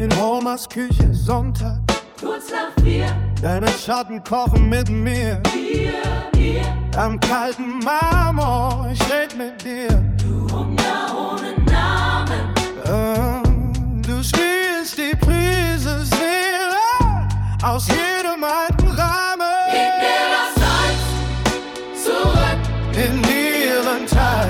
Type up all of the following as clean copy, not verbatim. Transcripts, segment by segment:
in Omas Küche Sonntag. Kurz nach 4, Deine Schatten kochen mit mir. Bier, Am kalten Marmor, ich red mit dir. du Hunger ohne Namen. Du spielst die Prise Seele aus jedem alten Rahmen. Gib mir das Salz zurück. In ihren Teil.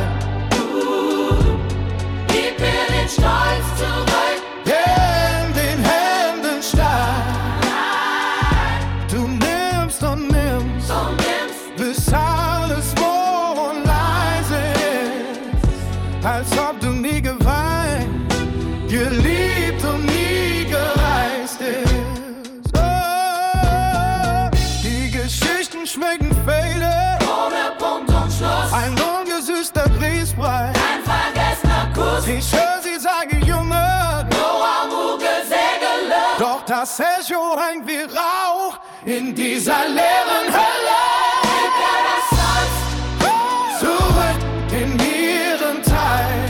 Gib mir den Stolz zurück. In den Händen stark. Du nimmst und nimmst, Und nimmst bis alles wo und leise ist. Als ob du nie geweint, geliebt und nie gereist ist. Oh, die Geschichten schmecken fade. ohne Punkt und Schluss. Ein ungesüßter Grießbrei. Ein vergessener Kuss. Ich höre sie sagen, Junge, Noah Mugelsägele. doch das Echo hängt wie Rauch in dieser leeren Hölle. Gib mir das Salz. Zurück in ihren Teil.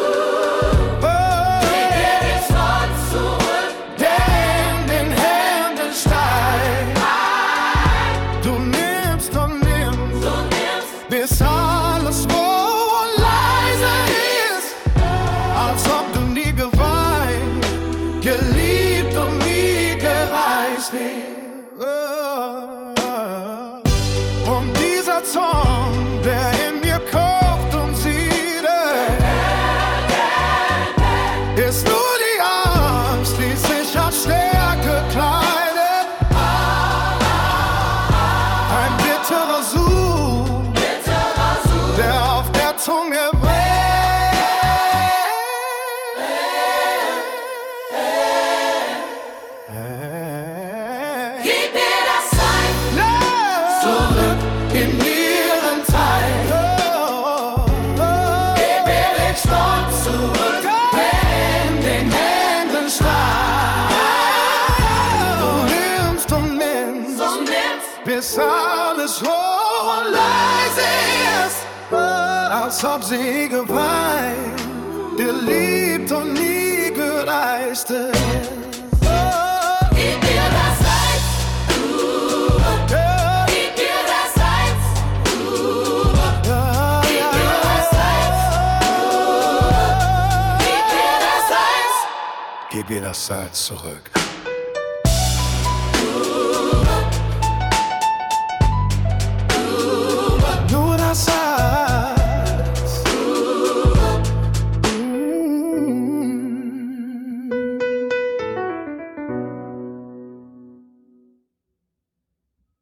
Gib mir den Stolz zurück. Der in den Händen steigt. Du nimmst und nimmst, Du nimmst bis alles wo und leise ist. Als ob du nie geweint, geliebt und nie gereist bist. Und dieser Zorn, der in mir kocht und siedelt, ist nur die Angst, die sich als Stärke kleidet. Ein bitterer Sud, der auf der Zunge brennt. Gib mir das Salz. Zurück in ihren Teil. Gib mir den Stolz zurück. In den Händen stark. Du nimmst und nimmst, Und nimmst bis alles hoch und leise ist. Als ob sie geweint, geliebt und nie gereist ist. Gib mir das Salz. Gib mir das Salz. Gib mir das Salz. Gib mir das Salz. Gib ihr das Salz zurück.